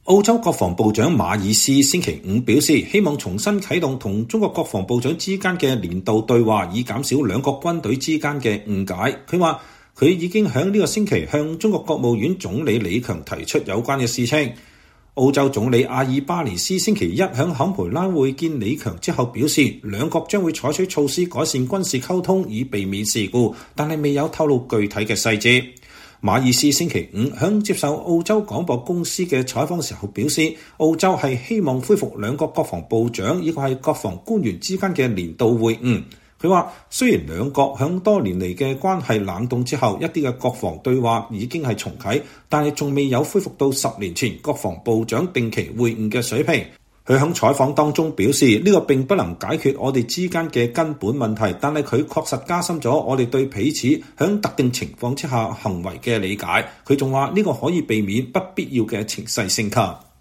澳洲國防部長馬爾斯星期五表示，希望重新啟動同中國國防部長之間嘅年度對話，以減少兩國軍隊之間嘅誤解。佢話佢已經喺呢個星期向中國國務院總理李強提出有關嘅事情。澳洲總理阿爾巴尼斯星期一喺坎培拉會見李強之後表示，兩國將會採取措施改善軍事溝通，以避免事故，但係未有透露具體嘅細節。馬爾斯星期五喺接受澳洲廣播公司嘅採訪時候表示，澳洲係希望恢復兩國國防部長以及係國防官員之間嘅年度會晤。佢話雖然兩國喺多年嚟嘅關係冷凍之後，一啲嘅國防對話已經係重啟，但係仲未有恢復到10年前國防部長定期會晤嘅水平。佢喺採訪當中表示，呢個並不能解決我哋之間嘅根本問題，但係佢確實加深咗我哋對彼此喺特定情況之下行為嘅理解。佢仲話呢個可以避免不必要嘅情勢升級。